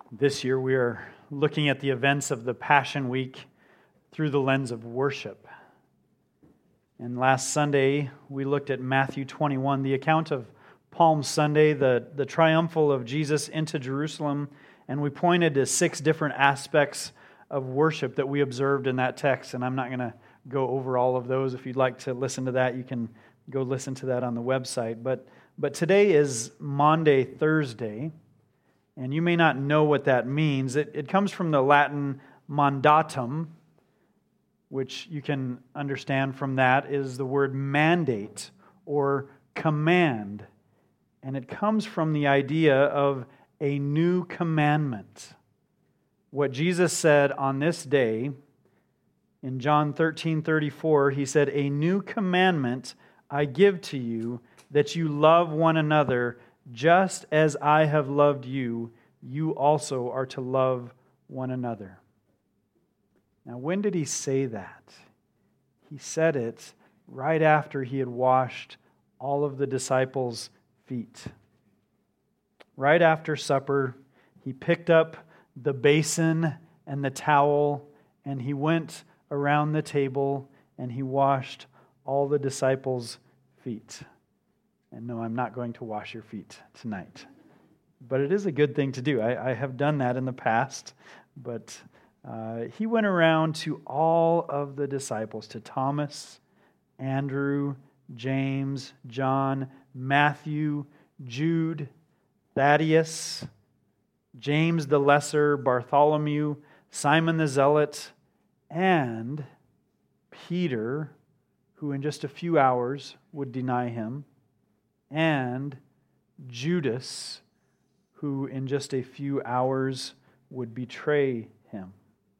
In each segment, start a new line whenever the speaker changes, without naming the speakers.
This year we are looking at the events of the Passion Week through the lens of worship. And last Sunday we looked at Matthew 21, the account of Palm Sunday, the triumphal of Jesus into Jerusalem, and we pointed to 6 different aspects of worship that we observed in that text. And I'm not going to go over all of those. If you'd like to listen to that, you can go listen to that on the website. But today is Maundy Thursday. And you may not know what that means. It comes from the Latin mandatum, which you can understand from that is the word mandate or command. And it comes from the idea of a new commandment. What Jesus said on this day, in John 13:34, he said, "A new commandment I give to you, that you love one another just as I have loved you, you also are to love one another." Now, when did he say that? He said it right after he had washed all of the disciples' feet. Right after supper, he picked up the basin and the towel, and he went around the table, and he washed all the disciples' feet. And no, I'm not going to wash your feet tonight. But it is a good thing to do. I have done that in the past. But he went around to all of the disciples, to Thomas, Andrew, James, John, Matthew, Jude, Thaddeus, James the Lesser, Bartholomew, Simon the Zealot, and Peter, who in just a few hours would deny him, and Judas, who in just a few hours would betray him.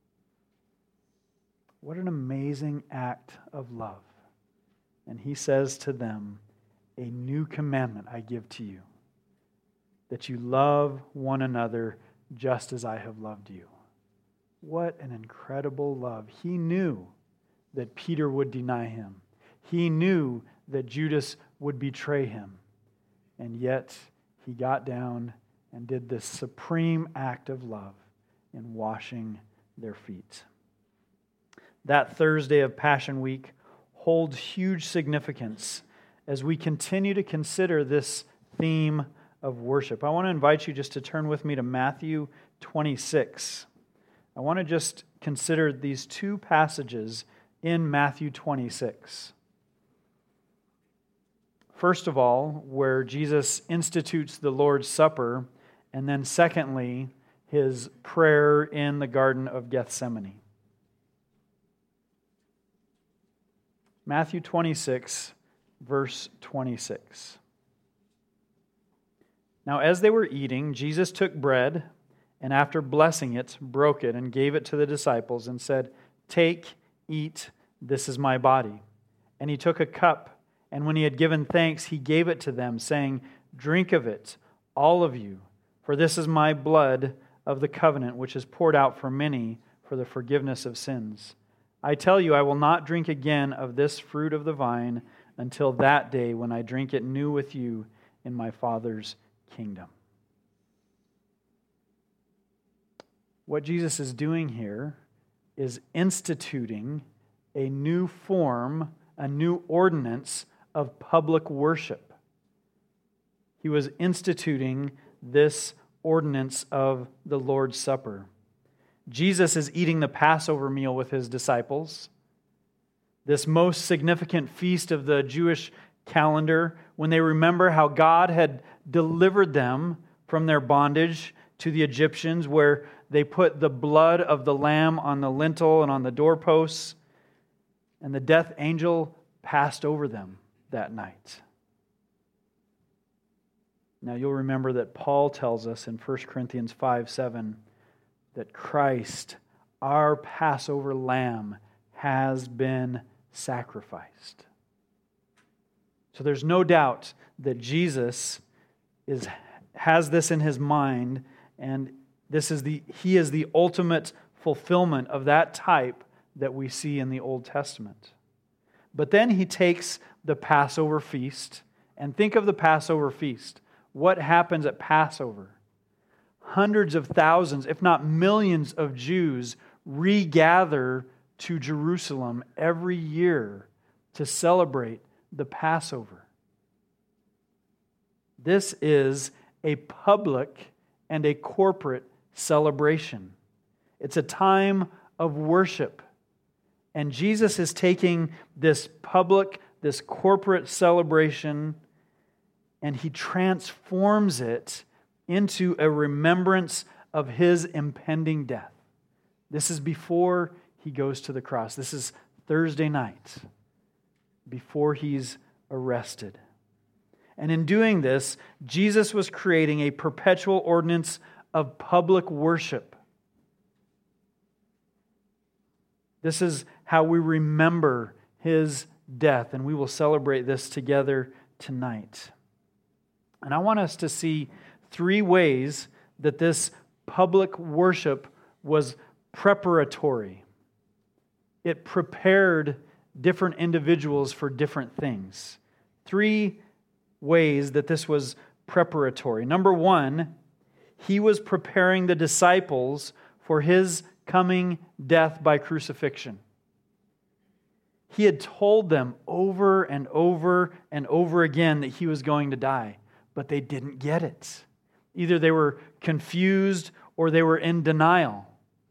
What an amazing act of love. And he says to them, "A new commandment I give to you, that you love one another just as I have loved you." What an incredible love. He knew that Peter would deny him. He knew that Judas would betray him. And yet, he got down and did this supreme act of love in washing their feet. That Thursday of Passion Week holds huge significance as we continue to consider this theme of worship. I want to invite you just to turn with me to Matthew 26. I want to just consider these 2 passages in Matthew 26. First of all, where Jesus institutes the Lord's Supper, and then secondly, his prayer in the Garden of Gethsemane. Matthew 26, verse 26. "Now as they were eating, Jesus took bread, and after blessing it, broke it, and gave it to the disciples, and said, 'Take, eat, this is my body.' And he took a cup, and when he had given thanks, he gave it to them, saying, 'Drink of it, all of you, for this is my blood of the covenant, which is poured out for many for the forgiveness of sins. I tell you, I will not drink again of this fruit of the vine until that day when I drink it new with you in my Father's kingdom.'" What Jesus is doing here is instituting a new form, a new ordinance of public worship. He was instituting this ordinance of the Lord's Supper. Jesus is eating the Passover meal with his disciples, this most significant feast of the Jewish calendar, when they remember how God had delivered them from their bondage to the Egyptians, where they put the blood of the lamb on the lintel and on the doorposts, and the death angel passed over them that night. Now you'll remember that Paul tells us in 1 Corinthians 5:7 that Christ, our Passover lamb, has been sacrificed. So there's no doubt that Jesus has this in his mind, and he is the ultimate fulfillment of that type that we see in the Old Testament. But then he takes the Passover feast, and think of the Passover feast. What happens at Passover? hundreds of thousands, if not millions of Jews regather to Jerusalem every year to celebrate the Passover. This is a public and a corporate celebration. It's a time of worship. And Jesus is taking this public, this corporate celebration, and He transforms it into a remembrance of His impending death. This is before He goes to the cross. This is Thursday night, before He's arrested. And in doing this, Jesus was creating a perpetual ordinance of public worship. This is how we remember His death, and we will celebrate this together tonight. And I want us to see 3 ways that this public worship was preparatory. It prepared different individuals for different things. 3 ways that this was preparatory. Number 1, He was preparing the disciples for His coming death by crucifixion. He had told them over and over and over again that He was going to die, but they didn't get it. Either they were confused or they were in denial.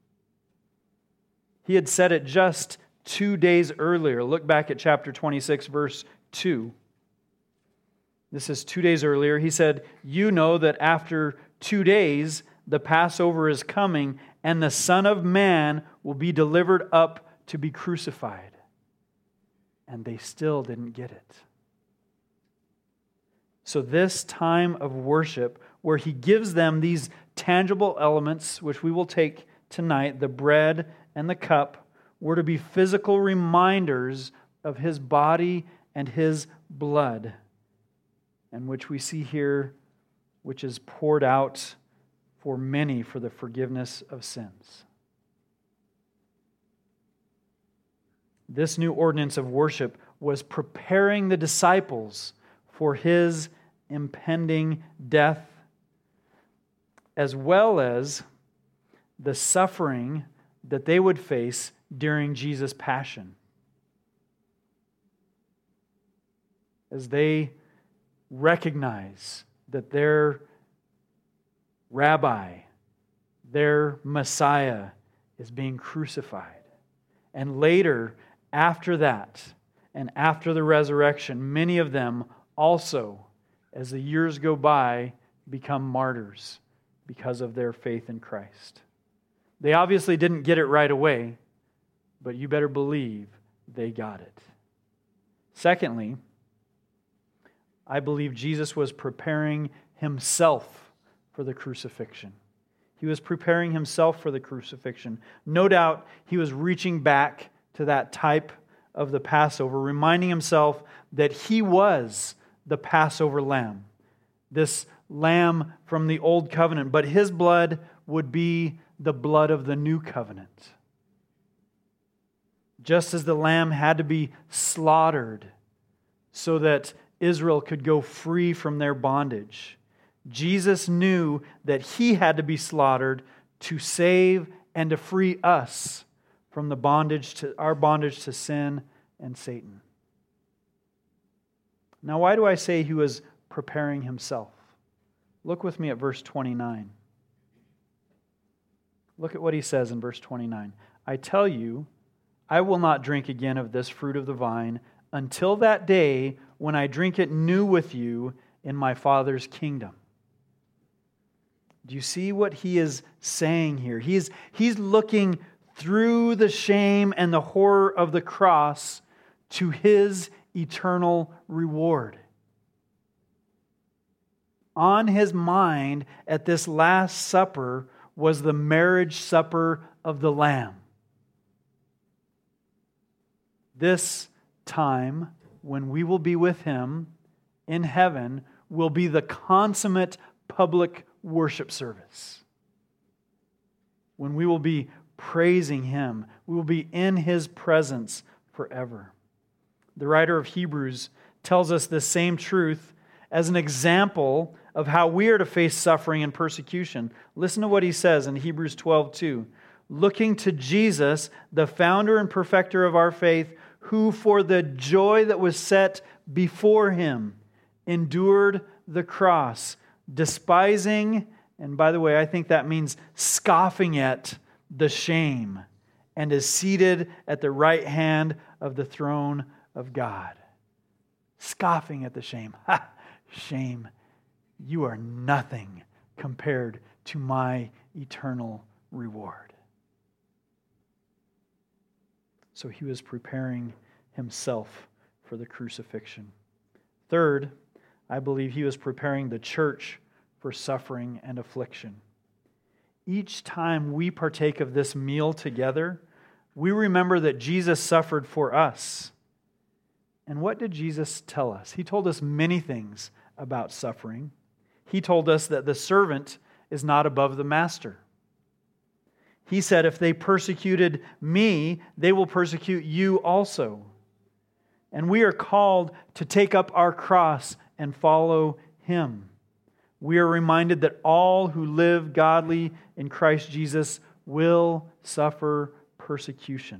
He had said it just 2 days earlier. Look back at chapter 26, verse 2. This is 2 days earlier. He said, "You know that after 2 days the Passover is coming, and the Son of Man will be delivered up to be crucified." And they still didn't get it. So this time of worship, where He gives them these tangible elements, which we will take tonight, the bread and the cup, were to be physical reminders of His body and His blood, and which we see here, which is poured out for many for the forgiveness of sins. This new ordinance of worship was preparing the disciples for His impending death, as well as the suffering that they would face during Jesus' passion. As they recognize that their rabbi, their Messiah, is being crucified. And later, after that, and after the resurrection, many of them also, as the years go by, become martyrs because of their faith in Christ. They obviously didn't get it right away, but you better believe they got it. Secondly, I believe Jesus was preparing Himself for the crucifixion. He was preparing Himself for the crucifixion. No doubt He was reaching back to that type of the Passover, reminding Himself that He was the Passover lamb, this lamb from the old covenant, but His blood would be the blood of the new covenant. Just as the lamb had to be slaughtered so that Israel could go free from their bondage, Jesus knew that He had to be slaughtered to save and to free us from our bondage to sin and Satan. Now, why do I say He was preparing Himself? Look with me at verse 29. Look at what He says in verse 29. "I tell you, I will not drink again of this fruit of the vine until that day when I drink it new with you in my Father's kingdom." Do you see what He is saying here? He's looking through the shame and the horror of the cross to His eternal reward. On His mind at this Last Supper was the marriage supper of the Lamb. This time, when we will be with Him in heaven, will be the consummate public worship service. When we will be praising Him, we will be in His presence forever. The writer of Hebrews tells us the same truth as an example of how we are to face suffering and persecution. Listen to what he says in Hebrews 12:2. Looking to Jesus, the founder and perfecter of our faith, who for the joy that was set before him endured the cross, despising, and by the way, I think that means scoffing at the shame, and is seated at the right hand of the throne of God. Scoffing at the shame. Ha! Shame, you are nothing compared to my eternal reward. So he was preparing himself for the crucifixion. Third, I believe he was preparing the church for suffering and affliction. Each time we partake of this meal together, we remember that Jesus suffered for us. And what did Jesus tell us? He told us many things about suffering. He told us that the servant is not above the master. He said, if they persecuted me, they will persecute you also. And we are called to take up our cross and follow him. We are reminded that all who live godly in Christ Jesus will suffer persecution.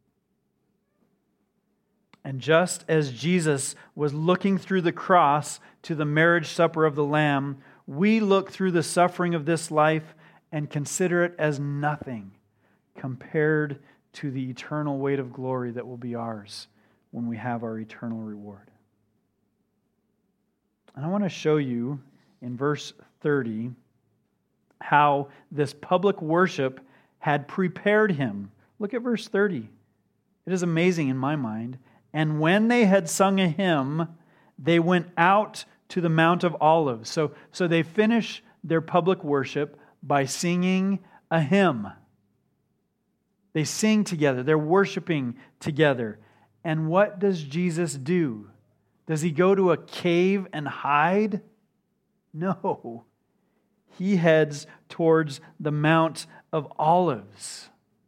And just as Jesus was looking through the cross to the marriage supper of the Lamb, we look through the suffering of this life and consider it as nothing compared to the eternal weight of glory that will be ours when we have our eternal reward. And I want to show you in verse 30 how this public worship had prepared him. Look at verse 30. It is amazing in my mind. And when they had sung a hymn, they went out to the Mount of Olives. So they finish their public worship by singing a hymn. They sing together. They're worshiping together. And what does Jesus do? Does he go to a cave and hide? No. He heads towards the Mount of Olives.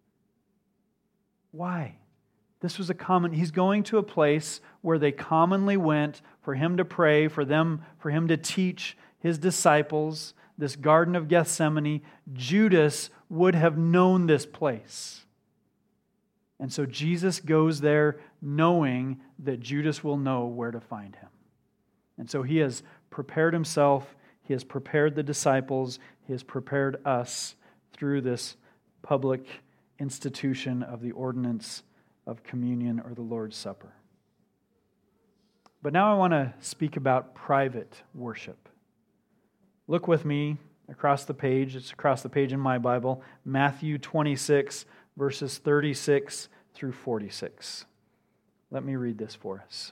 Why? This was he's going to a place where they commonly went for him to pray, for him to teach his disciples, this Garden of Gethsemane. Judas would have known this place. And so Jesus goes there knowing that Judas will know where to find him. And so he has prepared himself, he has prepared the disciples, he has prepared us through this public institution of the ordinance of communion or the Lord's Supper. But now I want to speak about private worship. Look with me across the page. It's across the page in my Bible. Matthew 26, verses 36 through 46. Let me read this for us.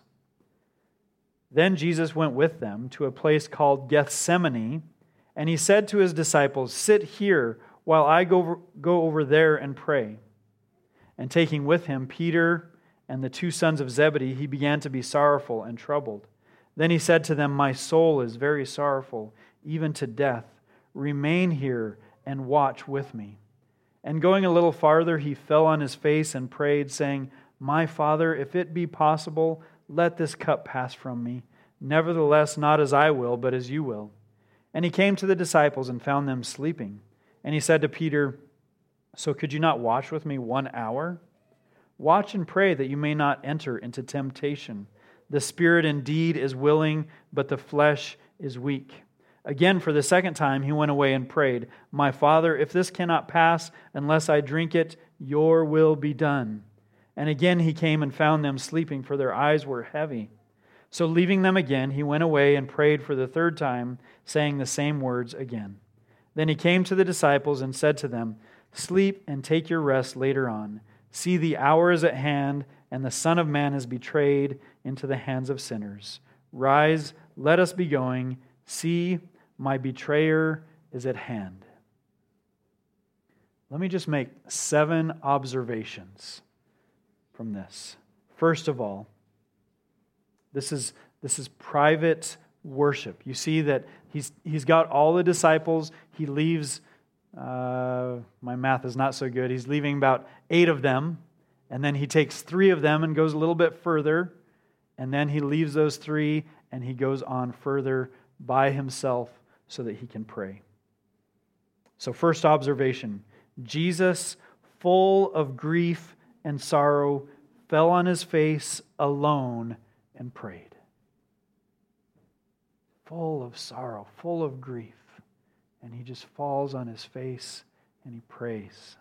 Then Jesus went with them to a place called Gethsemane, and he said to his disciples, "Sit here while I go over there and pray." And taking with him Peter and the two sons of Zebedee, he began to be sorrowful and troubled. Then he said to them, "My soul is very sorrowful, even to death. Remain here and watch with me." And going a little farther, he fell on his face and prayed, saying, "My Father, if it be possible, let this cup pass from me. Nevertheless, not as I will, but as you will." And he came to the disciples and found them sleeping. And he said to Peter, "So could you not watch with me 1 hour? Watch and pray that you may not enter into temptation. The spirit indeed is willing, but the flesh is weak." Again, for the second time, he went away and prayed, "My Father, if this cannot pass unless I drink it, your will be done." And again he came and found them sleeping, for their eyes were heavy. So leaving them again, he went away and prayed for the third time, saying the same words again. Then he came to the disciples and said to them, "Sleep and take your rest later on. See, the hour is at hand, and the Son of Man is betrayed into the hands of sinners. Rise, let us be going. See, my betrayer is at hand." Let me just make 7 observations from this. First of all, this is private worship. You see that he's got all the disciples. He leaves, my math is not so good, he's leaving about 8 of them, and then he takes 3 of them and goes a little bit further, and then he leaves those 3 and he goes on further by himself so that he can pray. So first observation, Jesus, full of grief and sorrow, fell on his face alone and prayed. Full of sorrow, full of grief. And he just falls on his face and he prays.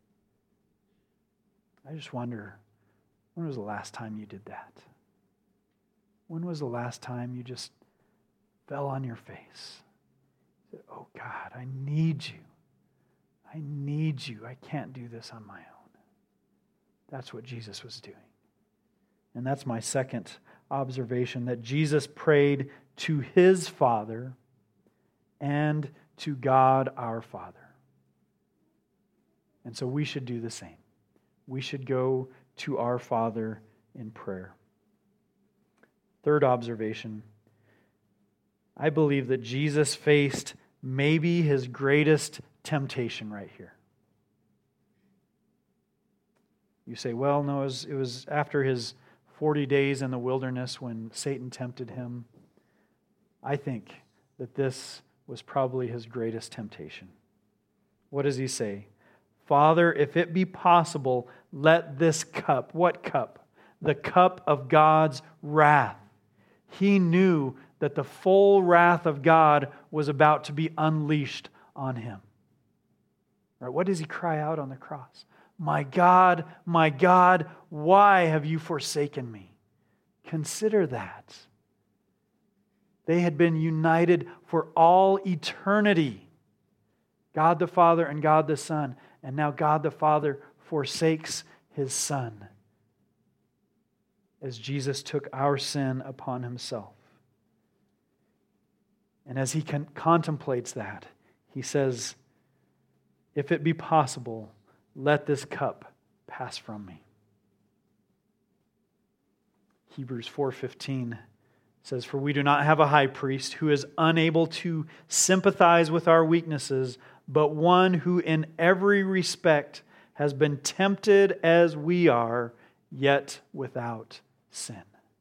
I just wonder, when was the last time you did that? When was the last time you just fell on your face? Said, oh God, I need you. I need you. I can't do this on my own. That's what Jesus was doing. And that's my second observation, that Jesus prayed to his Father and to God our Father. And so we should do the same. We should go to our Father in prayer. Third observation, I believe that Jesus faced maybe his greatest temptation right here. You say, well, no, it was after his 40 days in the wilderness when Satan tempted him. I think that this was probably his greatest temptation. What does he say? Father, if it be possible, let this cup, what cup? The cup of God's wrath. He knew that the full wrath of God was about to be unleashed on him. Right? What does he cry out on the cross? My God, why have you forsaken me? Consider that. They had been united for all eternity. God the Father and God the Son. And now God the Father forsakes his Son as Jesus took our sin upon himself. And as he contemplates that, he says, if it be possible, let this cup pass from me. Hebrews 4:15 says, for we do not have a high priest who is unable to sympathize with our weaknesses, but one who in every respect has been tempted as we are, yet without sin.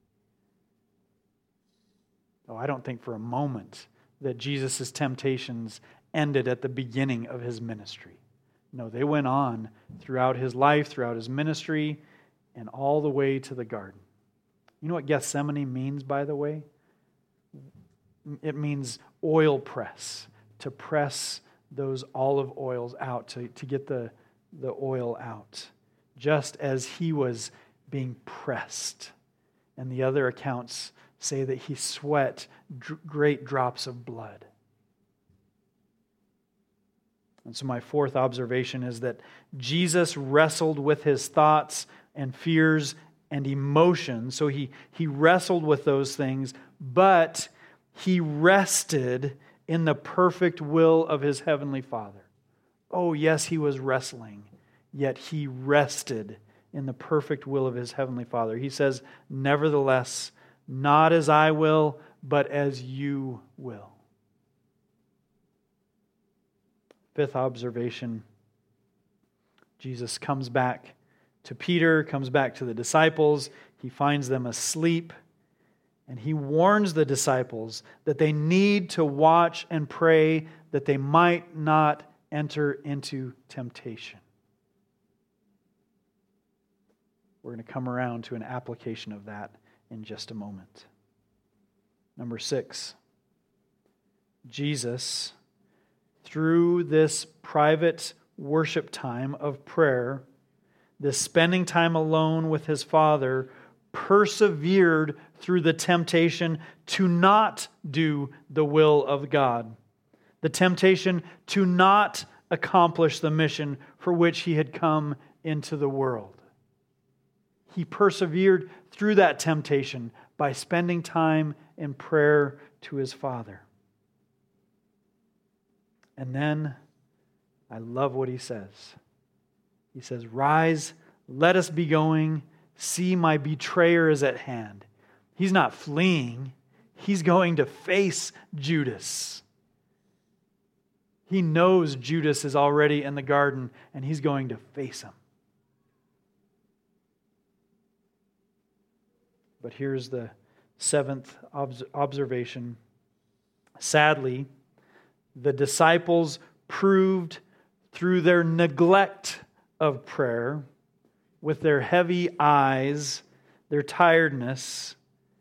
Oh, I don't think for a moment that Jesus' temptations ended at the beginning of his ministry. No, they went on throughout his life, throughout his ministry, and all the way to the garden. You know what Gethsemane means, by the way? It means oil press, to press those olive oils out, to get the oil out, just as he was being pressed. And the other accounts say that he sweat great drops of blood. And so my fourth observation is that Jesus wrestled with his thoughts and fears and emotions. So he wrestled with those things, but he rested in the perfect will of his heavenly Father. Oh, yes, he was wrestling, yet he rested in the perfect will of his heavenly Father. He says, nevertheless, not as I will, but as you will. Fifth observation, Jesus comes back to Peter, comes back to the disciples. He finds them asleep, and he warns the disciples that they need to watch and pray that they might not enter into temptation. We're going to come around to an application of that in just a moment. Number 6, Jesus, through this private worship time of prayer, this spending time alone with his Father, persevered through the temptation to not do the will of God, the temptation to not accomplish the mission for which he had come into the world. He persevered through that temptation by spending time in prayer to his Father. And then, I love what he says. He says, rise, let us be going. See, my betrayer is at hand. He's not fleeing. He's going to face Judas. He knows Judas is already in the garden, and he's going to face him. But here's the seventh observation. Sadly, The disciples proved through their neglect of prayer, with their heavy eyes, their tiredness,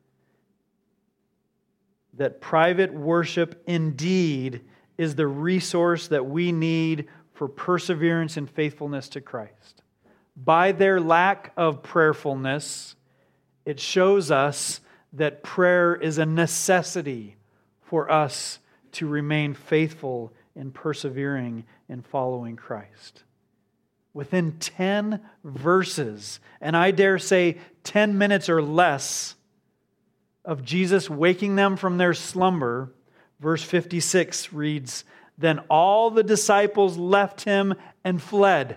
that private worship indeed is the resource that we need for perseverance and faithfulness to Christ. By their lack of prayerfulness, it shows us that prayer is a necessity for us to remain faithful in persevering in following Christ. Within 10 verses, and I dare say 10 minutes or less of Jesus waking them from their slumber, verse 56 reads, "Then all the disciples left him and fled."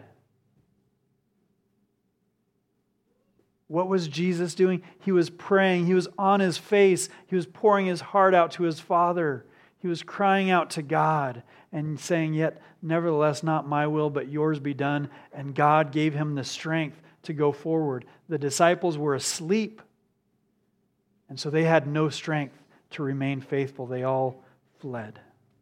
What was Jesus doing? He was praying. He was on his face. He was pouring his heart out to his Father. He was crying out to God and saying, "Yet, nevertheless, not my will, but yours be done." And God gave him the strength to go forward. The disciples were asleep, and so they had no strength to remain faithful. They all fled.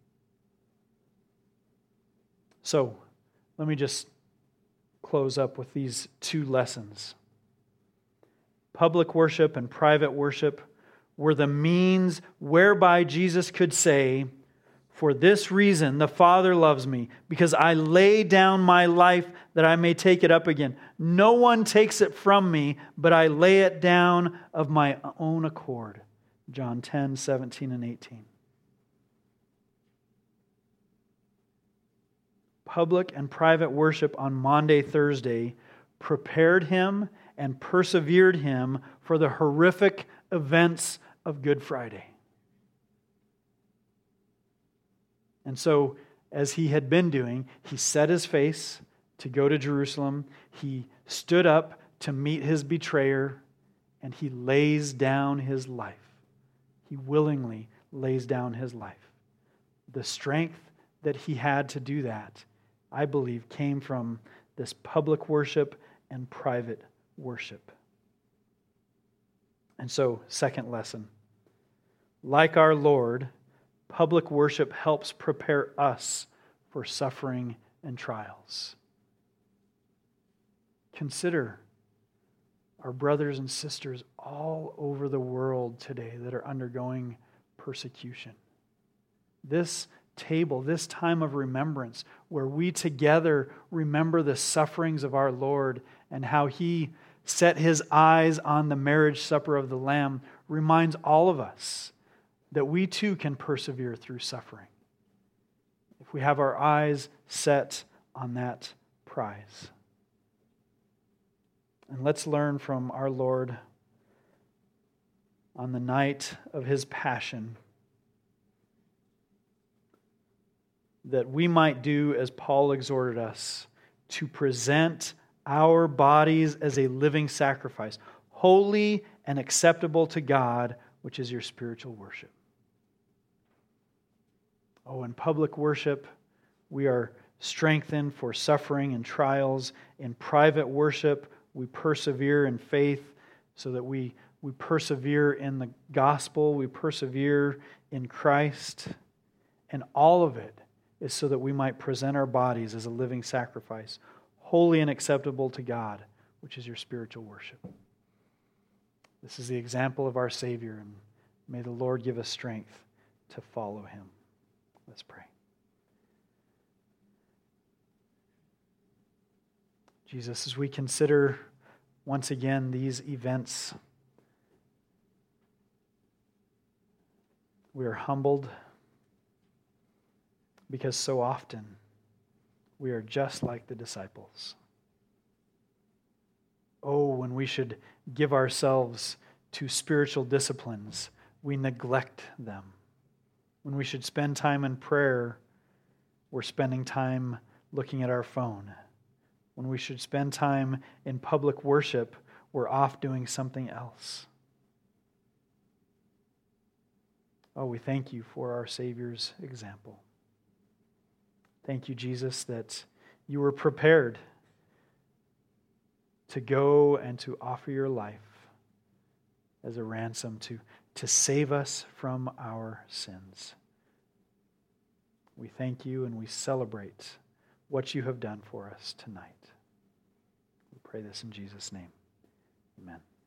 So, let me just close up with these two lessons. Public worship and private worship were the means whereby Jesus could say, "For this reason the Father loves me, because I lay down my life that I may take it up again. No one takes it from me, but I lay it down of my own accord." John 10, 17 and 18. Public and private worship on Maundy, Thursday prepared him and persevered him for the horrific events of Good Friday. And so, as he had been doing, he set his face to go to Jerusalem. He stood up to meet his betrayer, and he lays down his life. He willingly lays down his life. The strength that he had to do that, I believe, came from this public worship and private worship. And so, second lesson. Like our Lord, public worship helps prepare us for suffering and trials. Consider our brothers and sisters all over the world today that are undergoing persecution. This table, this time of remembrance, where we together remember the sufferings of our Lord and how He set His eyes on the marriage supper of the Lamb, reminds all of us that we too can persevere through suffering if we have our eyes set on that prize. And let's learn from our Lord on the night of His passion that we might do as Paul exhorted us, to present our bodies as a living sacrifice, holy and acceptable to God, which is your spiritual worship. Oh, in public worship, we are strengthened for suffering and trials. In private worship, we persevere in faith so that we persevere in the gospel, we persevere in Christ, and all of it is so that we might present our bodies as a living sacrifice, holy and acceptable to God, which is your spiritual worship. This is the example of our Savior, and may the Lord give us strength to follow Him. Let's pray. Jesus, as we consider once again these events, we are humbled because so often we are just like the disciples. Oh, when we should give ourselves to spiritual disciplines, we neglect them. When we should spend time in prayer, we're spending time looking at our phone. When we should spend time in public worship, we're off doing something else. Oh, we thank you for our Savior's example. Thank you, Jesus, that you were prepared to go and to offer your life as a ransom to save us from our sins. We thank you and we celebrate what you have done for us tonight. We pray this in Jesus' name. Amen.